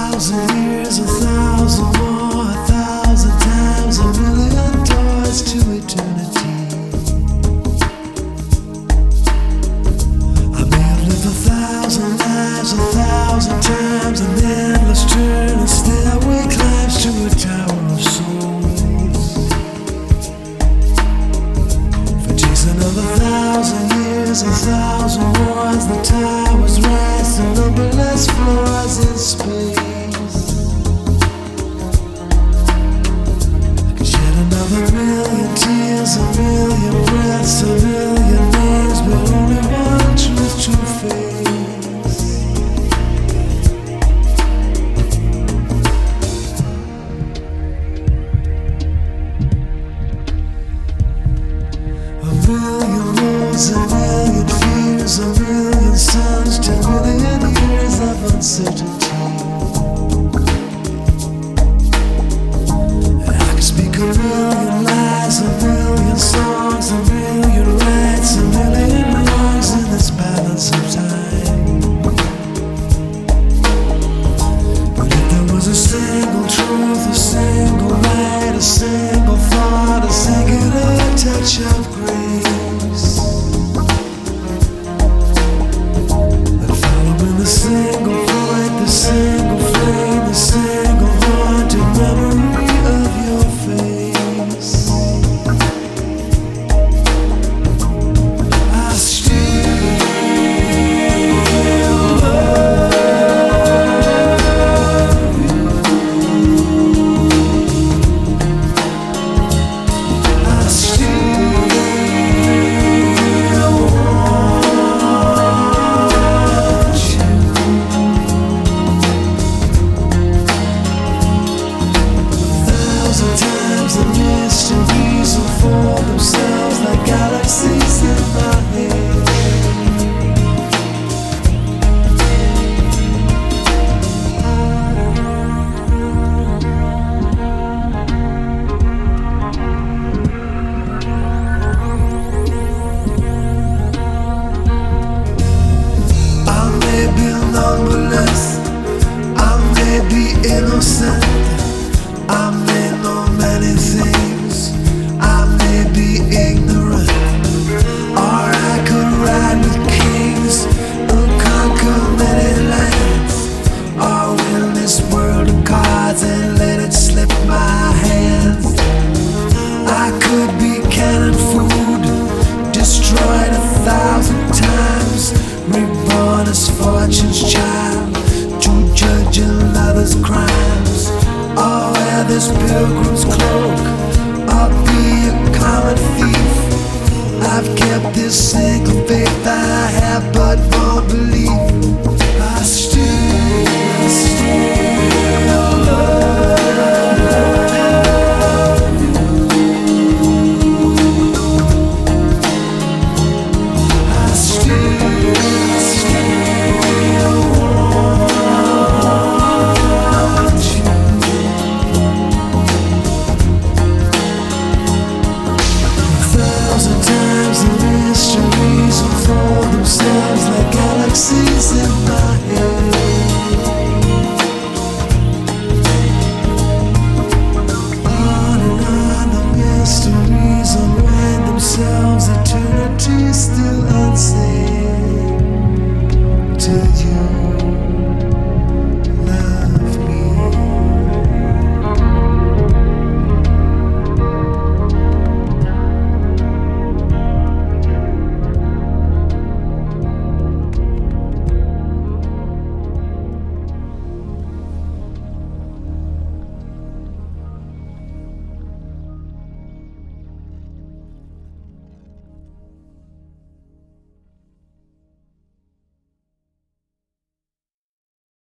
1,000 years, 1,000 more, 1,000 times, 1,000,000 doors to eternity. I may have lived 1,000 lives, 1,000 times, an endless turn, and stairway climbs to a tower of souls. For chasing another 1,000 years, 1,000 wars, the towers rise to numberless floors in space. Another 1,000,000 tears, 1,000,000 breaths, 1,000,000 names, but only one truth to face. A 1,000,000 roads, 1,000,000 fears, 1,000,000 suns, 10,000,000 years of uncertainty. A 1,000,000 lies, 1,000,000 songs, 1,000,000 rights, 1,000,000 wrongs in this balance of time. But if there was a single truth, a single right, a single thought, a singular touch of grace, then following the single void, the single flame, the single haunted memory of your face. I still love you. I still want you. 1,000 times the mysteries unfold themselves like galaxies in my head. I may be numberless, I may be innocent, I may know many things, I may be ignorant, or I could ride with kings and conquer many lands, or win this world of cards and let it slip my hands. I could be cannon food, destroyed 1,000 times, reborn as fortune's child to judge another's crimes, or wear this pilgrim's cloak, or be a common thief. I've kept this single faith I have but won't believe.